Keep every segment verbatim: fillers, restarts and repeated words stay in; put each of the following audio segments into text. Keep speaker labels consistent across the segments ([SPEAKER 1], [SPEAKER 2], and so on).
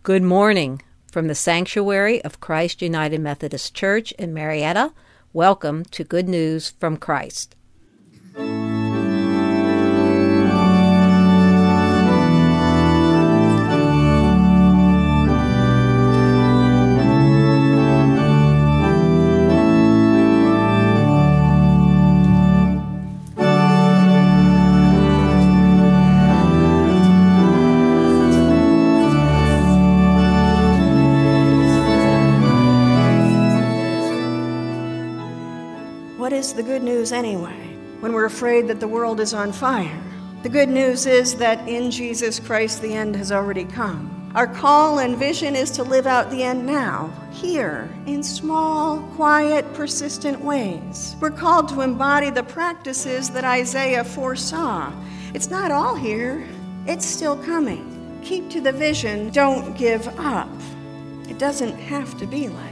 [SPEAKER 1] Good morning from the sanctuary of Christ United Methodist Church in Marietta. Welcome to Good News from Christ.
[SPEAKER 2] What is the good news anyway, when we're afraid that the world is on fire? The good news is that in Jesus Christ the end has already come. Our call and vision is to live out the end now, here, in small, quiet, persistent ways. We're called to embody the practices that Isaiah foresaw. It's not all here, it's still coming. Keep to the vision, don't give up. It doesn't have to be like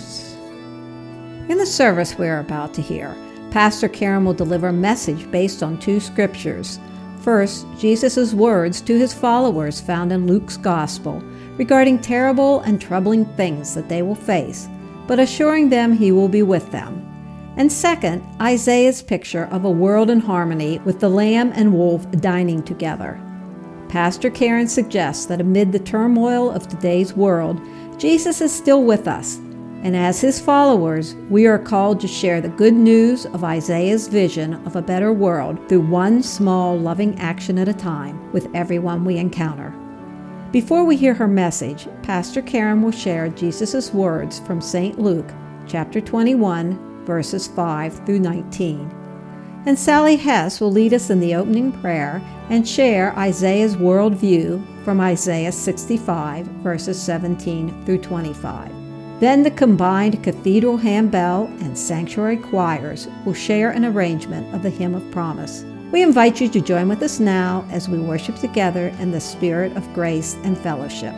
[SPEAKER 1] In the service we're about to hear, Pastor Karen will deliver a message based on two scriptures. First, Jesus' words to his followers found in Luke's Gospel regarding terrible and troubling things that they will face, but assuring them he will be with them. And second, Isaiah's picture of a world in harmony with the lamb and wolf dining together. Pastor Karen suggests that amid the turmoil of today's world, Jesus is still with us. And as his followers, we are called to share the good news of Isaiah's vision of a better world through one small, loving action at a time with everyone we encounter. Before we hear her message, Pastor Karen will share Jesus' words from Saint Luke, chapter twenty-one, verses five through nineteen. And Sally Hess will lead us in the opening prayer and share Isaiah's worldview from Isaiah sixty-five, verses seventeen through twenty-five. Then the combined cathedral handbell and sanctuary choirs will share an arrangement of the Hymn of Promise. We invite you to join with us now as we worship together in the spirit of grace and fellowship.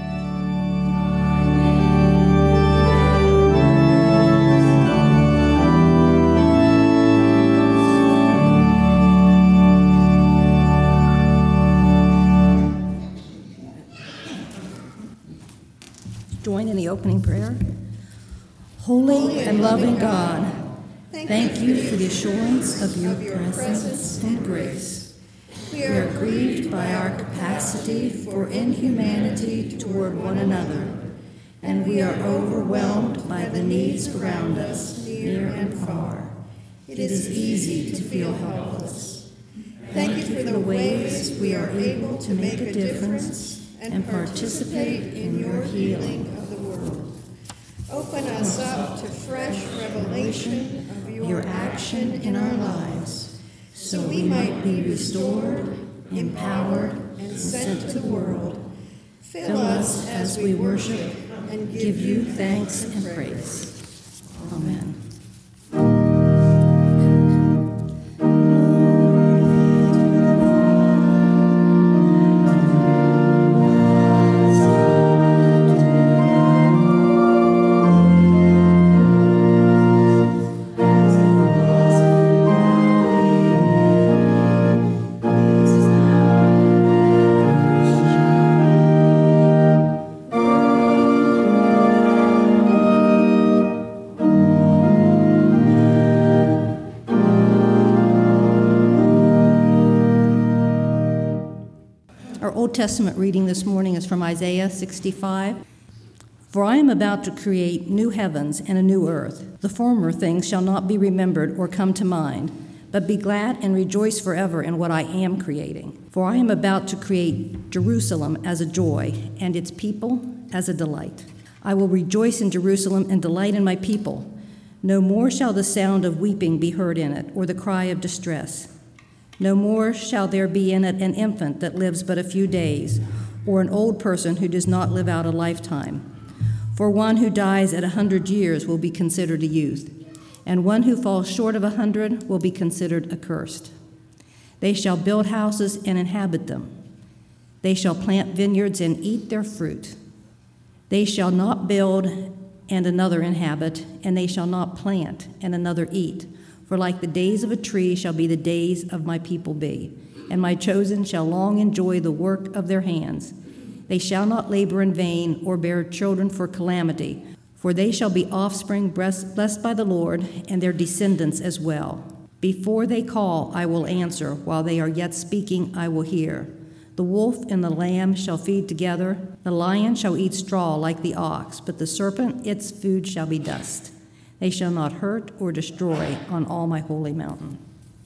[SPEAKER 3] Join in the opening prayer. Holy and loving God, thank you for the assurance of your presence and grace. We are grieved by our capacity for inhumanity toward one another, and we are overwhelmed by the needs around us, near and far. It is easy to feel helpless. Thank you for the ways we are able to make a difference and participate in your healing of the world. Open us up to fresh revelation of your action in our lives, so we might be restored, empowered, and sent to the world. Fill us as we worship and give you thanks and praise. Amen. Old Testament reading this morning is from Isaiah sixty-five. For I am about to create new heavens and a new earth. The former things shall not be remembered or come to mind, but be glad and rejoice forever in what I am creating. For I am about to create Jerusalem as a joy, and its people as a delight. I will rejoice in Jerusalem and delight in my people. No more shall the sound of weeping be heard in it, or the cry of distress. No more shall there be in it an infant that lives but a few days, or an old person who does not live out a lifetime. For one who dies at a hundred years will be considered a youth, and one who falls short of a hundred will be considered accursed. They shall build houses and inhabit them. They shall plant vineyards and eat their fruit. They shall not build and another inhabit, and they shall not plant and another eat. For like the days of a tree shall be the days of my people be, and my chosen shall long enjoy the work of their hands. They shall not labor in vain or bear children for calamity, for they shall be offspring blessed by the Lord, and their descendants as well. Before they call, I will answer. While they are yet speaking, I will hear. The wolf and the lamb shall feed together. The lion shall eat straw like the ox, but the serpent, its food shall be dust. They shall not hurt or destroy on all my holy mountain.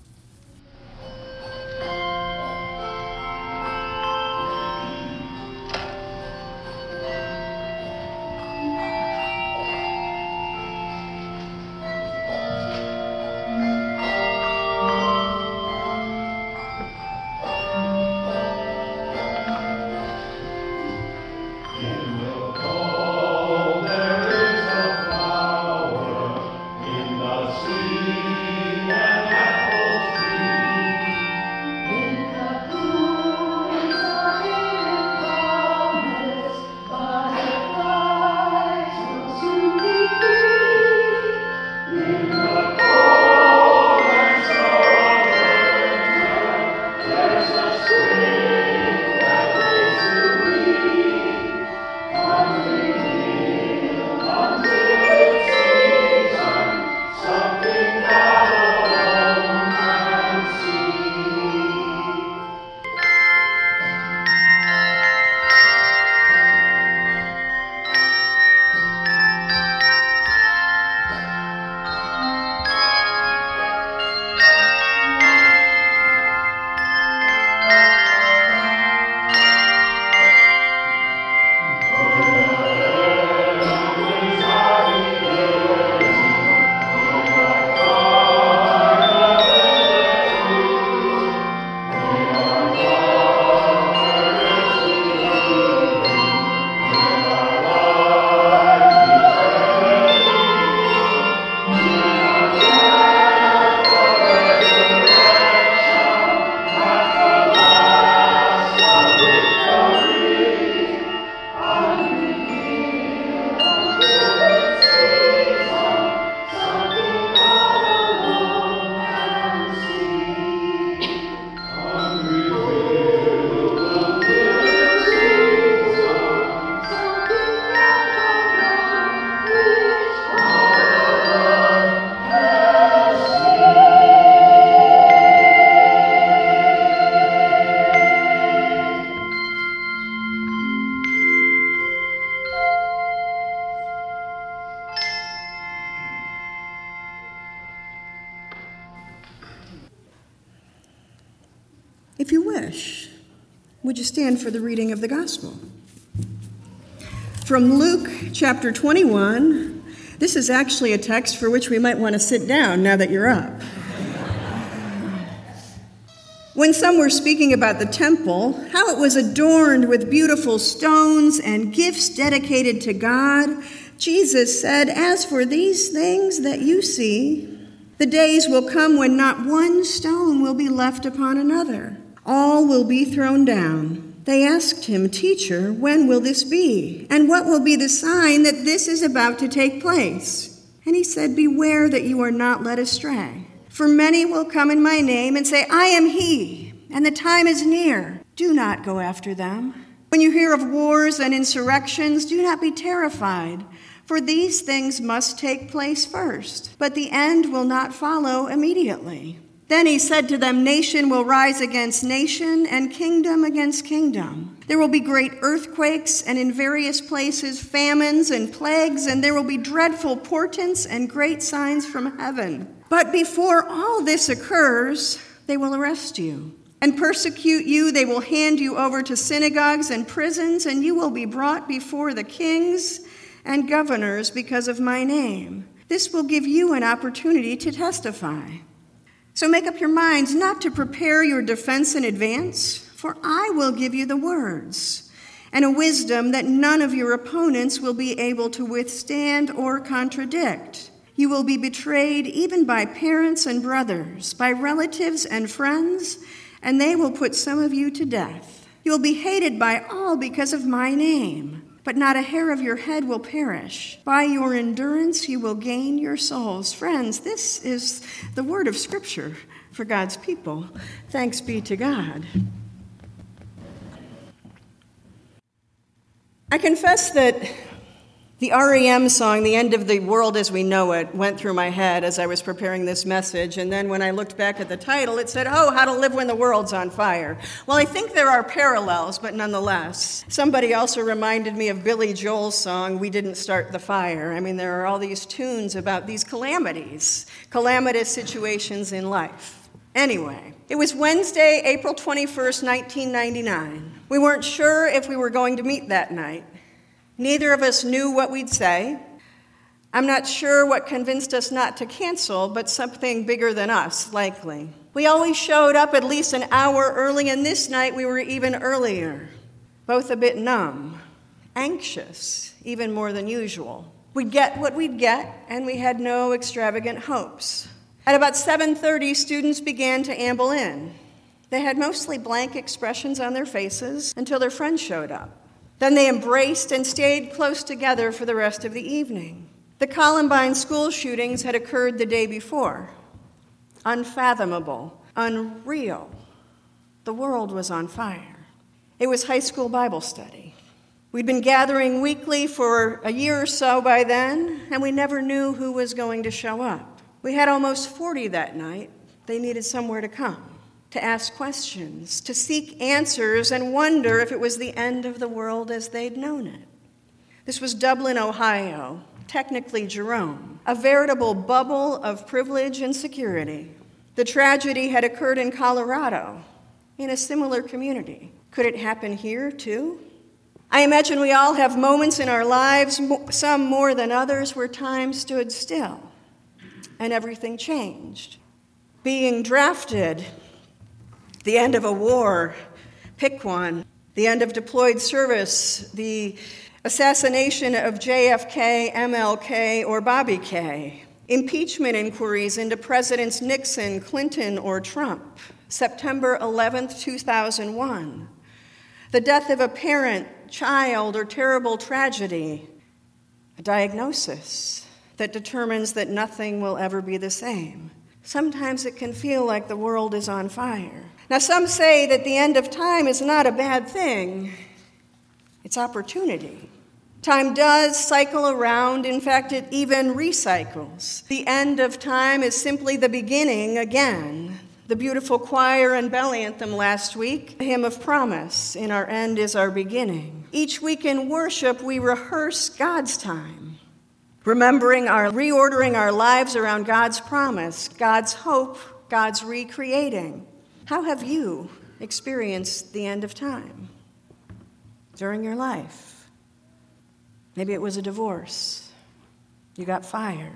[SPEAKER 2] If you wish, would you stand for the reading of the gospel? From Luke chapter twenty-one, this is actually a text for which we might want to sit down now that you're up. When some were speaking about the temple, how it was adorned with beautiful stones and gifts dedicated to God, Jesus said, "As for these things that you see, the days will come when not one stone will be left upon another. All will be thrown down." They asked him, "Teacher, when will this be? And what will be the sign that this is about to take place?" And he said, "Beware that you are not led astray. For many will come in my name and say, 'I am he,' and the time is near. Do not go after them. When you hear of wars and insurrections, do not be terrified, for these things must take place first, but the end will not follow immediately." Then he said to them, "Nation will rise against nation, and kingdom against kingdom. There will be great earthquakes, and in various places famines and plagues, and there will be dreadful portents and great signs from heaven. But before all this occurs, they will arrest you and persecute you. They will hand you over to synagogues and prisons, and you will be brought before the kings and governors because of my name. This will give you an opportunity to testify. So make up your minds not to prepare your defense in advance, for I will give you the words and a wisdom that none of your opponents will be able to withstand or contradict. You will be betrayed even by parents and brothers, by relatives and friends, and they will put some of you to death. You will be hated by all because of my name, but not a hair of your head will perish. By your endurance you will gain your souls." Friends, this is the word of Scripture for God's people. Thanks be to God. I confess that the R E M song, The End of the World as We Know It, went through my head as I was preparing this message, and then when I looked back at the title, it said, oh, How to Live When the World's on Fire. Well, I think there are parallels, but nonetheless. Somebody also reminded me of Billy Joel's song, We Didn't Start the Fire. I mean, there are all these tunes about these calamities, calamitous situations in life. Anyway, it was Wednesday, April twenty-first, nineteen ninety-nine. We weren't sure if we were going to meet that night. Neither of us knew what we'd say. I'm not sure what convinced us not to cancel, but something bigger than us, likely. We always showed up at least an hour early, and this night we were even earlier, both a bit numb, anxious, even more than usual. We'd get what we'd get, and we had no extravagant hopes. At about seven thirty, students began to amble in. They had mostly blank expressions on their faces until their friends showed up. Then they embraced and stayed close together for the rest of the evening. The Columbine school shootings had occurred the day before. Unfathomable, unreal. The world was on fire. It was high school Bible study. We'd been gathering weekly for a year or so by then, and we never knew who was going to show up. We had almost forty that night. They needed somewhere to come, to ask questions, to seek answers, and wonder if it was the end of the world as they'd known it. This was Dublin, Ohio, technically Jerome, a veritable bubble of privilege and security. The tragedy had occurred in Colorado, in a similar community. Could it happen here, too? I imagine we all have moments in our lives, some more than others, where time stood still and everything changed. Being drafted, the end of a war, pick one. The end of deployed service, the assassination of J F K, M L K, or Bobby K. Impeachment inquiries into Presidents Nixon, Clinton, or Trump. September eleventh, two thousand one. The death of a parent, child, or terrible tragedy. A diagnosis that determines that nothing will ever be the same. Sometimes it can feel like the world is on fire. Now, some say that the end of time is not a bad thing. It's opportunity. Time does cycle around. In fact, it even recycles. The end of time is simply the beginning again. The beautiful choir and bell anthem last week, the hymn of promise, in our end is our beginning. Each week in worship, we rehearse God's time, remembering our, reordering our lives around God's promise, God's hope, God's recreating. How have you experienced the end of time during your life? Maybe it was a divorce. You got fired,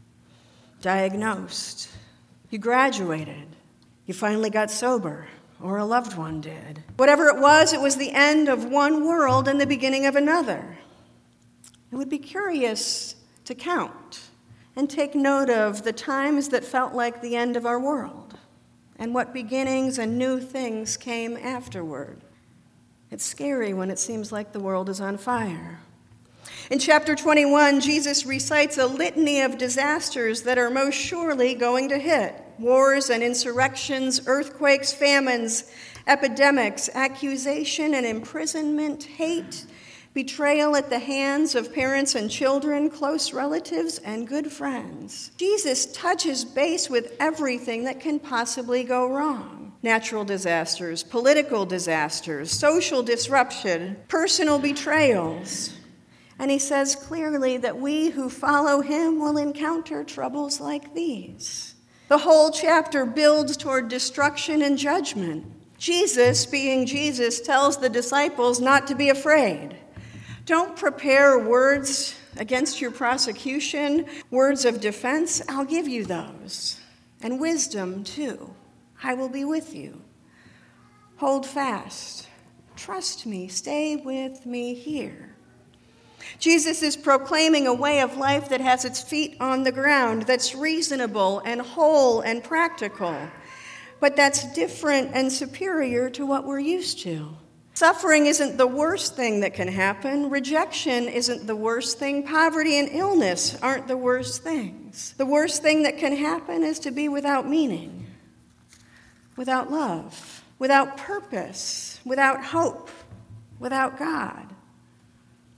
[SPEAKER 2] diagnosed. You graduated. You finally got sober, or a loved one did. Whatever it was, it was the end of one world and the beginning of another. It would be curious to count and take note of the times that felt like the end of our world, and what beginnings and new things came afterward. It's scary when it seems like the world is on fire. In chapter twenty-one, Jesus recites a litany of disasters that are most surely going to hit. Wars and insurrections, earthquakes, famines, epidemics, accusation and imprisonment, hate, betrayal at the hands of parents and children, close relatives, and good friends. Jesus touches base with everything that can possibly go wrong. Natural disasters, political disasters, social disruption, personal betrayals. And he says clearly that we who follow him will encounter troubles like these. The whole chapter builds toward destruction and judgment. Jesus, being Jesus, tells the disciples not to be afraid. Don't prepare words against your prosecution, words of defense. I'll give you those. And wisdom, too. I will be with you. Hold fast. Trust me. Stay with me here. Jesus is proclaiming a way of life that has its feet on the ground, that's reasonable and whole and practical, but that's different and superior to what we're used to. Suffering isn't the worst thing that can happen. Rejection isn't the worst thing. Poverty and illness aren't the worst things. The worst thing that can happen is to be without meaning, without love, without purpose, without hope, without God.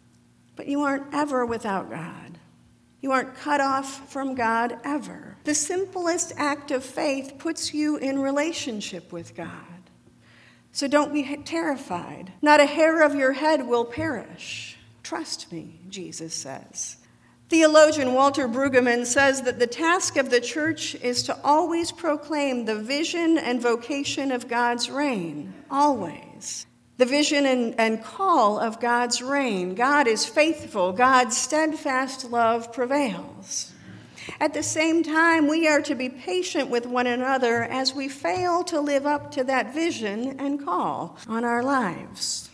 [SPEAKER 2] but you aren't ever without God. You aren't cut off from God ever. The simplest act of faith puts you in relationship with God. So don't be terrified. Not a hair of your head will perish. Trust me, Jesus says. Theologian Walter Brueggemann says that the task of the church is to always proclaim the vision and vocation of God's reign, always. The vision and, and call of God's reign. God is faithful. God's steadfast love prevails. At the same time, we are to be patient with one another as we fail to live up to that vision and call on our lives.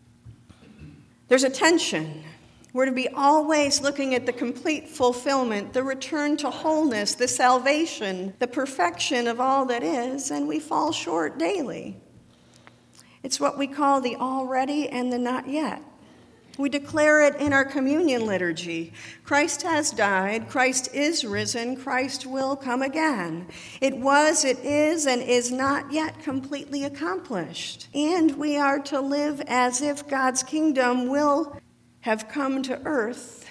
[SPEAKER 2] There's a tension. We're to be always looking at the complete fulfillment, the return to wholeness, the salvation, the perfection of all that is, and we fall short daily. It's what we call the already and the not yet. We declare it in our communion liturgy. Christ has died, Christ is risen, Christ will come again. It was, it is, and is not yet completely accomplished. And we are to live as if God's kingdom will have come to earth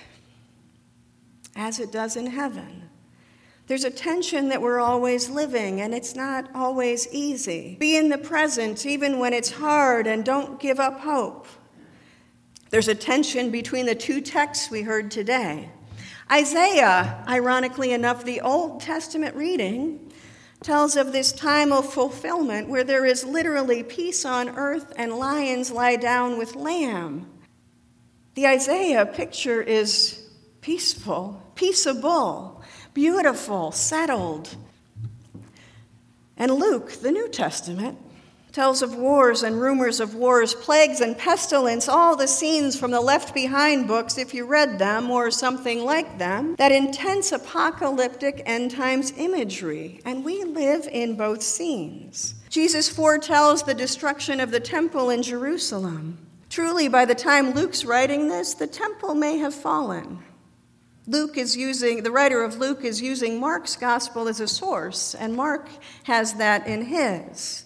[SPEAKER 2] as it does in heaven. There's a tension that we're always living, and it's not always easy. Be in the present even when it's hard, and don't give up hope. There's a tension between the two texts we heard today. Isaiah, ironically enough, the Old Testament reading, tells of this time of fulfillment where there is literally peace on earth and lions lie down with lamb. The Isaiah picture is peaceful, peaceable, beautiful, settled. And Luke, the New Testament, tells of wars and rumors of wars, plagues and pestilence, all the scenes from the Left Behind books, if you read them or something like them, that intense apocalyptic end times imagery. And we live in both scenes. Jesus foretells the destruction of the temple in Jerusalem. Truly, by the time Luke's writing this, the temple may have fallen. Luke is using, the writer of Luke is using Mark's gospel as a source, and Mark has that in his.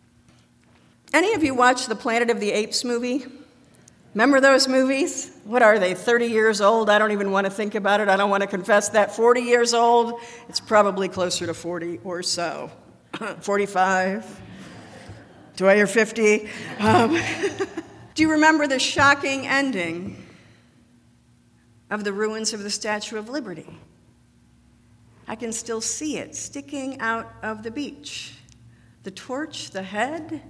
[SPEAKER 2] Any of you watch the Planet of the Apes movie? Remember those movies? What are they, thirty years old? I don't even want to think about it. I don't want to confess that. forty years old? It's probably closer to forty or so. forty-five? Do I hear fifty? Um, do you remember the shocking ending of the ruins of the Statue of Liberty? I can still see it sticking out of the beach. The torch, the head,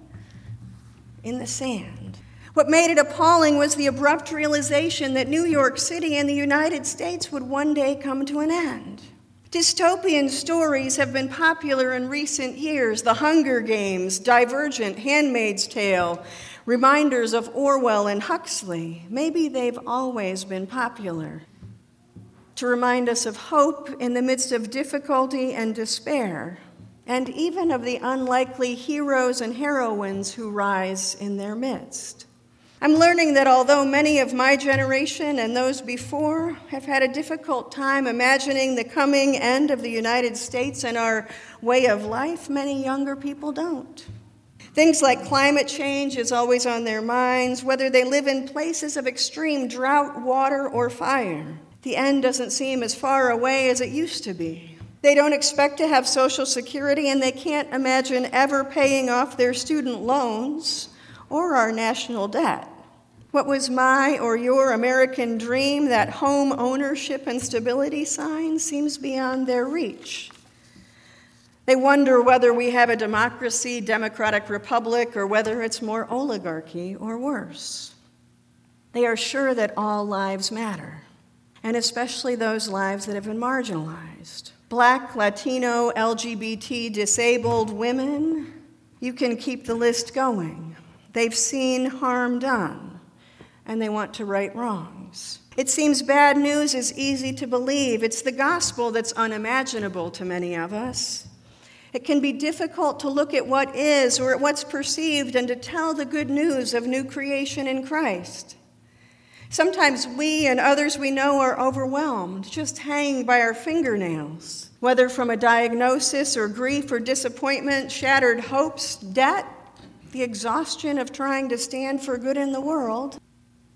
[SPEAKER 2] in the sand. What made it appalling was the abrupt realization that New York City and the United States would one day come to an end. Dystopian stories have been popular in recent years. The Hunger Games, Divergent, Handmaid's Tale, reminders of Orwell and Huxley. Maybe they've always been popular to remind us of hope in the midst of difficulty and despair, and even of the unlikely heroes and heroines who rise in their midst. I'm learning that although many of my generation and those before have had a difficult time imagining the coming end of the United States and our way of life, many younger people don't. Things like climate change is always on their minds, whether they live in places of extreme drought, water, or fire. The end doesn't seem as far away as it used to be. They don't expect to have Social Security, and they can't imagine ever paying off their student loans or our national debt. What was my or your American dream, that home ownership and stability sign, seems beyond their reach. They wonder whether we have a democracy, democratic republic, or whether it's more oligarchy or worse. They are sure that all lives matter, and especially those lives that have been marginalized. Black, Latino, L G B T, disabled women, you can keep the list going. They've seen harm done, and they want to right wrongs. It seems bad news is easy to believe. It's the gospel that's unimaginable to many of us. It can be difficult to look at what is or at what's perceived and to tell the good news of new creation in Christ. Sometimes we and others we know are overwhelmed, just hanging by our fingernails, whether from a diagnosis or grief or disappointment, shattered hopes, debt, the exhaustion of trying to stand for good in the world.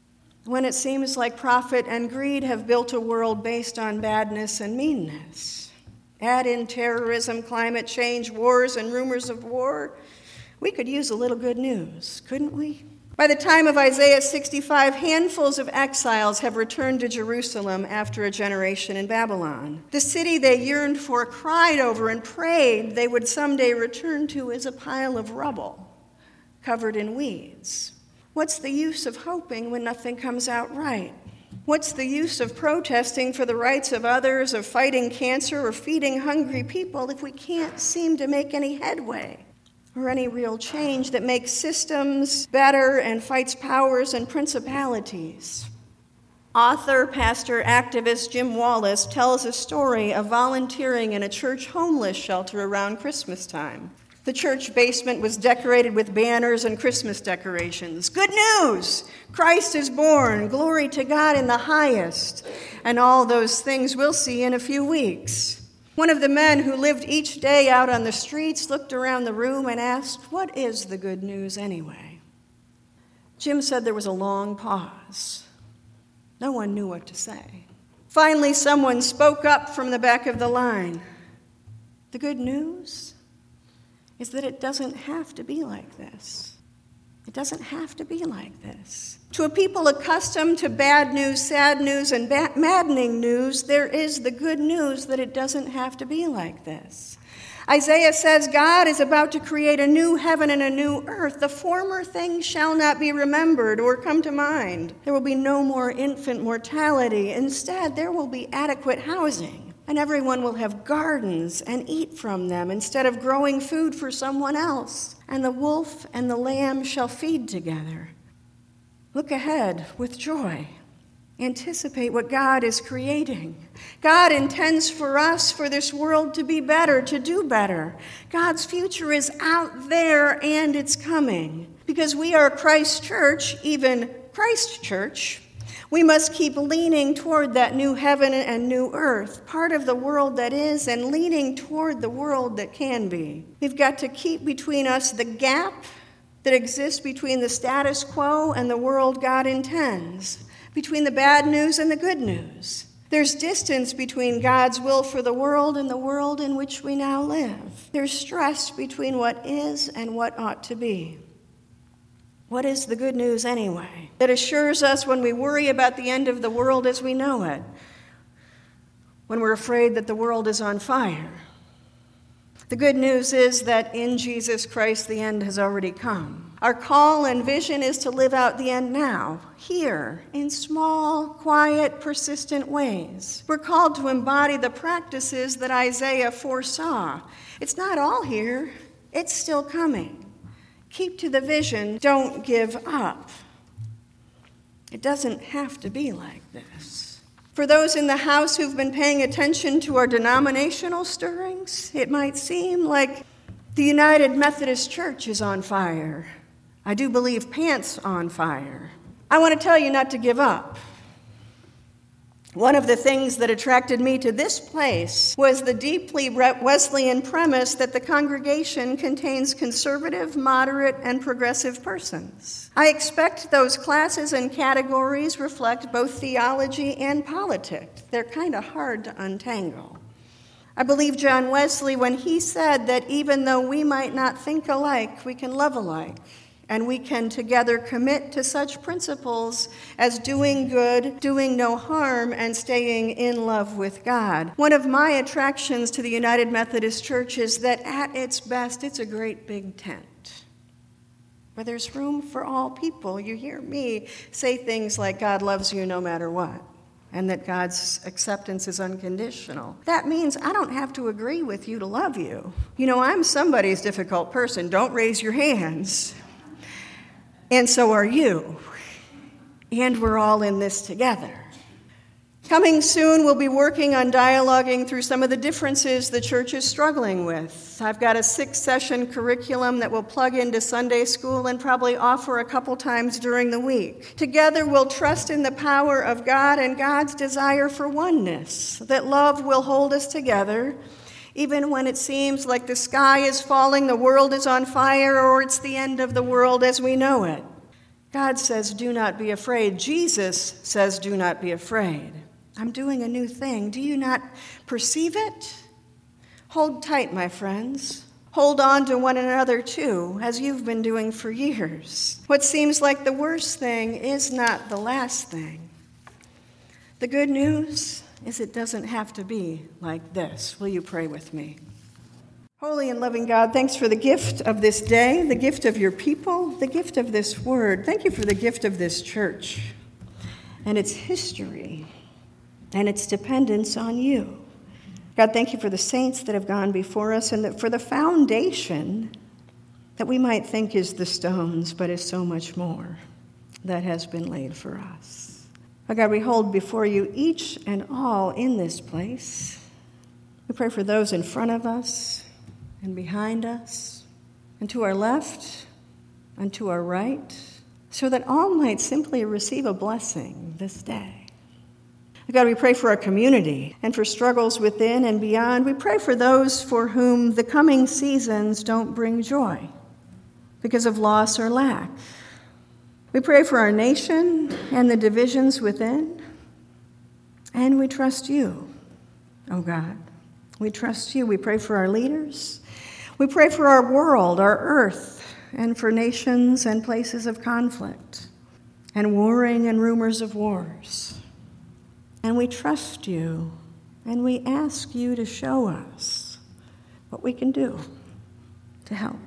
[SPEAKER 2] when it seems like profit and greed have built a world based on badness and meanness. Add in terrorism, climate change, wars, and rumors of war. We could use a little good news, couldn't we? By the time of Isaiah sixty-five, handfuls of exiles have returned to Jerusalem after a generation in Babylon. The city they yearned for, cried over, and prayed they would someday return to is a pile of rubble, covered in weeds. What's the use of hoping when nothing comes out right? What's the use of protesting for the rights of others, of fighting cancer or feeding hungry people if we can't seem to make any headway or any real change that makes systems better and fights powers and principalities? Author, pastor, activist Jim Wallace tells a story of volunteering in a church homeless shelter around Christmas time. The church basement was decorated with banners and Christmas decorations. Good news! Christ is born. Glory to God in the highest. And all those things we'll see in a few weeks. One of the men who lived each day out on the streets looked around the room and asked, "What is the good news anyway?" Jim said there was a long pause. No one knew what to say. Finally, someone spoke up from the back of the line. The good news is that it doesn't have to be like this. It doesn't have to be like this. To a people accustomed to bad news, sad news, and ba- maddening news, there is the good news that it doesn't have to be like this. Isaiah says God is about to create a new heaven and a new earth. The former things shall not be remembered or come to mind. There will be no more infant mortality. Instead, there will be adequate housing, and everyone will have gardens and eat from them instead of growing food for someone else. And the wolf and the lamb shall feed together. Look ahead with joy. Anticipate what God is creating. God intends for us, for this world to be better, to do better. God's future is out there and it's coming. Because we are Christ Church, even Christ Church, we must keep leaning toward that new heaven and new earth, part of the world that is and leaning toward the world that can be. We've got to keep between us the gap that exists between the status quo and the world God intends, between the bad news and the good news. There's distance between God's will for the world and the world in which we now live. There's stress between what is and what ought to be. What is the good news anyway? That assures us when we worry about the end of the world as we know it, when we're afraid that the world is on fire. The good news is that in Jesus Christ the end has already come. Our call and vision is to live out the end now, here, in small, quiet, persistent ways. We're called to embody the practices that Isaiah foresaw. It's not all here. It's still coming. Keep to the vision. Don't give up. It doesn't have to be like this. For those in the house who've been paying attention to our denominational stirrings, it might seem like the United Methodist Church is on fire. I do believe pants on fire. I want to tell you not to give up. One of the things that attracted me to this place was the deeply Wesleyan premise that the congregation contains conservative, moderate, and progressive persons. I expect those classes and categories reflect both theology and politics. They're kind of hard to untangle. I believe John Wesley when he said that even though we might not think alike, we can love alike. And we can together commit to such principles as doing good, doing no harm, and staying in love with God. One of my attractions to the United Methodist Church is that at its best, it's a great big tent where there's room for all people. You hear me say things like God loves you no matter what, and that God's acceptance is unconditional. That means I don't have to agree with you to love you. You know, I'm somebody's difficult person. Don't raise your hands. And so are you. And we're all in this together. Coming soon, we'll be working on dialoguing through some of the differences the church is struggling with. I've got a six-session curriculum that will plug into Sunday school and probably offer a couple times during the week. Together, we'll trust in the power of God and God's desire for oneness, that love will hold us together, even when it seems like the sky is falling, the world is on fire, or it's the end of the world as we know it. God says, do not be afraid. Jesus says, do not be afraid. I'm doing a new thing. Do you not perceive it? Hold tight, my friends. Hold on to one another, too, as you've been doing for years. What seems like the worst thing is not the last thing. The good news is it doesn't have to be like this. Will you pray with me? Holy and loving God, thanks for the gift of this day, the gift of your people, the gift of this word. Thank you for the gift of this church and its history and its dependence on you. God, thank you for the saints that have gone before us and for the foundation that we might think is the stones, but is so much more that has been laid for us. Oh God, we hold before you each and all in this place. We pray for those in front of us and behind us and to our left and to our right, so that all might simply receive a blessing this day. God, we pray for our community and for struggles within and beyond. We pray for those for whom the coming seasons don't bring joy because of loss or lack. We pray for our nation and the divisions within. And we trust you, oh God. We trust you. We pray for our leaders. We pray for our world, our earth, and for nations and places of conflict and warring and rumors of wars. And we trust you, and we ask you to show us what we can do to help,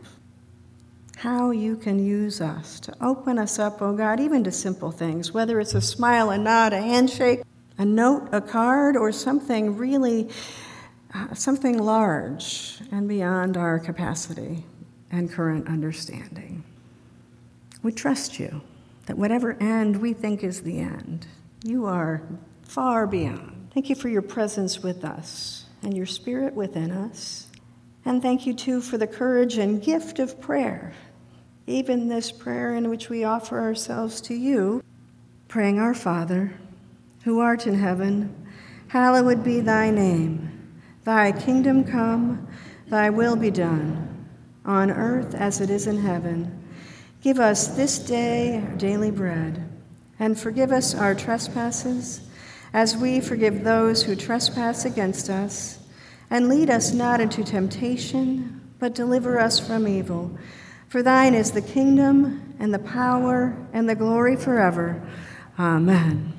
[SPEAKER 2] how you can use us to open us up, oh God, even to simple things, whether it's a smile, a nod, a handshake, a note, a card, or something really, uh, something large and beyond our capacity and current understanding. We trust you that whatever end we think is the end, you are far beyond. Thank you for your presence with us and your spirit within us. And thank you, too, for the courage and gift of prayer, even this prayer in which we offer ourselves to you, praying, Our Father, who art in heaven, hallowed be thy name. Thy kingdom come, thy will be done, on earth as it is in heaven. Give us this day our daily bread, and forgive us our trespasses, as we forgive those who trespass against us. And lead us not into temptation, but deliver us from evil. For thine is the kingdom, and the power, and the glory forever. Amen.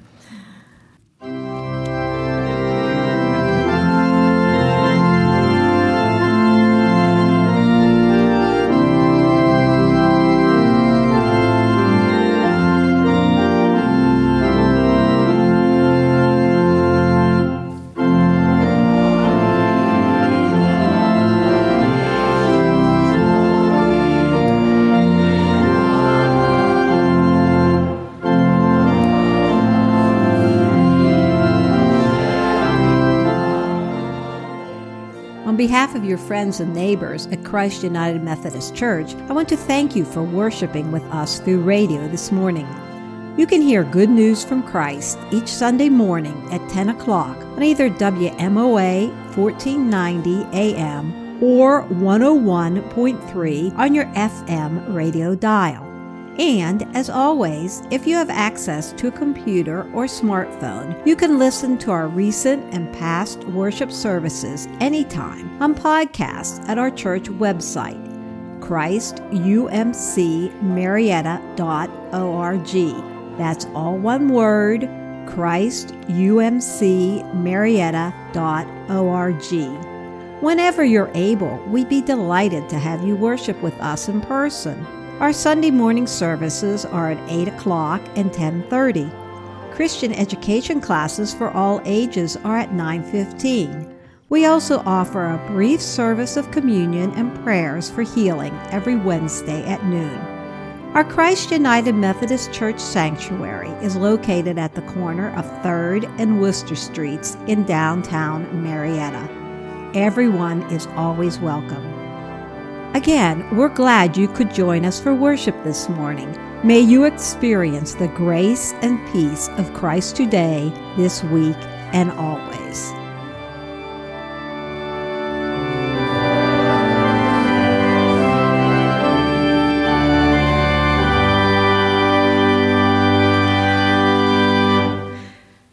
[SPEAKER 1] On behalf of your friends and neighbors at Christ United Methodist Church, I want to thank you for worshiping with us through radio this morning. You can hear Good News from Christ each Sunday morning at ten o'clock on either W M O A fourteen ninety A M or one oh one point three on your F M radio dial. And, as always, if you have access to a computer or smartphone, you can listen to our recent and past worship services anytime on podcasts at our church website, Christ U M C Marietta dot org. That's all one word, Christ U M C Marietta dot org. Whenever you're able, we'd be delighted to have you worship with us in person. Our Sunday morning services are at eight o'clock and ten thirty. Christian education classes for all ages are at nine fifteen. We also offer a brief service of communion and prayers for healing every Wednesday at noon. Our Christ United Methodist Church Sanctuary is located at the corner of third and Worcester Streets in downtown Marietta. Everyone is always welcome. Again, we're glad you could join us for worship this morning. May you experience the grace and peace of Christ today, this week, and always.